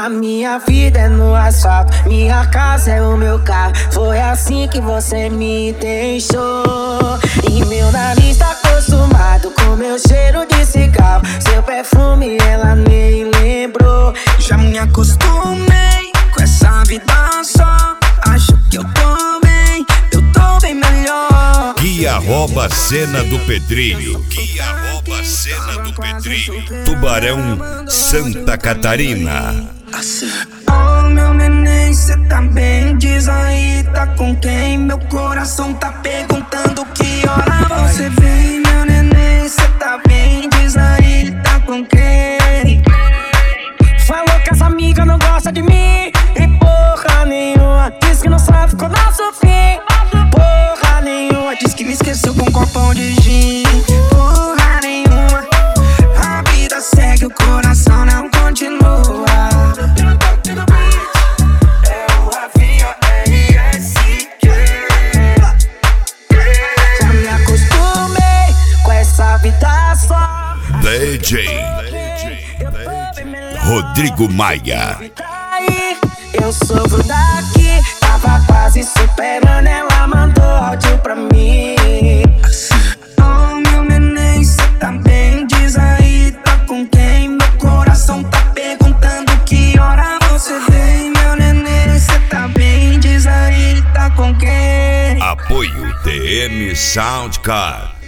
minha vida é no asfalto, minha casa é o meu carro. Foi assim que você me deixou. E meu nariz tá acostumado com meu cheiro de cigarro. Seu perfume ela nem lembrou. Já me acostumei com essa vida só. Acho que eu tô bem melhor. Guia rouba a cena do Pedrinho. Guia rouba a cena do Pedrinho. Tubarão, Santa Catarina. Assim. Oh, meu neném, cê tá bem? Diz aí, tá com quem? Meu coração tá perguntando que hora você vem. Meu neném, cê tá bem? Diz aí, tá com quem? Falou que essa amiga não gosta de mim e porra nenhuma. Diz que não sabe ficou nosso fim. Porra nenhuma. Diz que me esqueceu com um copão de gin. Porra nenhuma. A vida segue, o coração não continua. Já me acostumei com essa vida só. DJ Rodrigo Maia. Eu sofro daqui, tava quase superando, ela mandou áudio pra mim. Oh, meu neném, cê tá bem? Diz aí, tá com quem? Meu coração tá perguntando que hora você vem. Meu neném, cê tá bem? Diz aí, tá com quem? Apoio TM Soundcard.